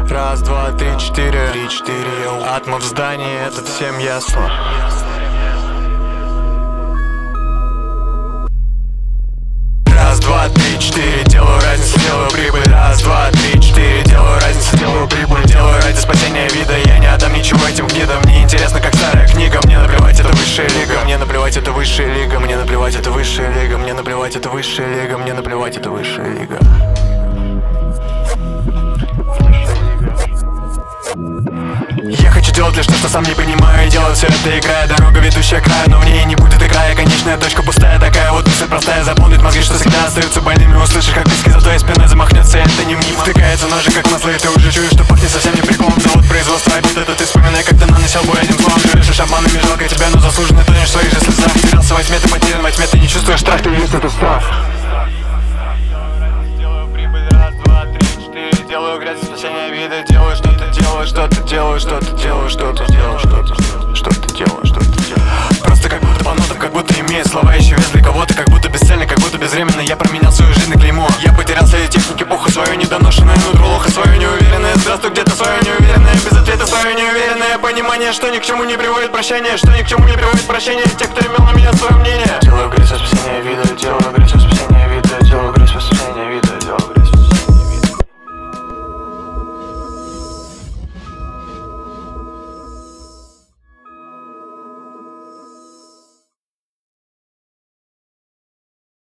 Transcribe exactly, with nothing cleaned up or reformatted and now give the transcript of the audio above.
Раз, два, три, четыре, три, четыре, йоу. Атма в здании, это всем ясно. Раз, два, три, четыре, делаю разницу, делаю прибыль. Раз, два, три, четыре, делаю разницу, делаю прибыль. Делаю ради спасения вида, я не отдам ничего этим гнидам. Мне интересно, как старая книга, мне наплевать, это высшая лига. Мне наплевать, это высшая лига, мне наплевать, это высшая лига. Мне наплевать, это высшая лига, мне наплевать, это высшая лига. Я хочу делать лишь то, что сам не понимаю, и делать все это играя. Дорога, ведущая к краю, но в ней не будет играя. Конечная точка пустая, такая вот мысль простая. Заполнить мозги, что всегда остаются больными. Услышишь, как писки за твоей спиной замахнется, это не мимо. Втыкается ножик, как масло, и ты уже чуешь, что пахнет совсем не приколом. Завод производства обид, это ты вспоминай, как ты наносил бой одним словом. Жрешешь обманами, жалко тебя, но заслуженно тонешь в своих же слезах. Терялся во тьме, ты потерян во тьме, ты не чувствуешь страх, ты есть это страх. Делаю грязь, спасение вида, делаю что-то, делаю что-то, делаю что-то, делаю что-то, делаю что-то, что-то делаю, что-то делаю. Просто как будто по нотам, как будто имеет слова еще вес для кого-то, как будто бесцельно, как будто безвременно. Я променял свою жизнь на клеймо. Я потерял свои техники, пуху свою недоношенную, нутро лоха свою неуверенное. Здравствуй, где-то свое неуверенное, без ответа свое неуверенное. Понимание, что ни к чему не приводит прощение, что ни к чему не приводит прощение. Те, кто имел на меня свое мнение. Делаю грязь, спасение вида, делаю грязь, спасение.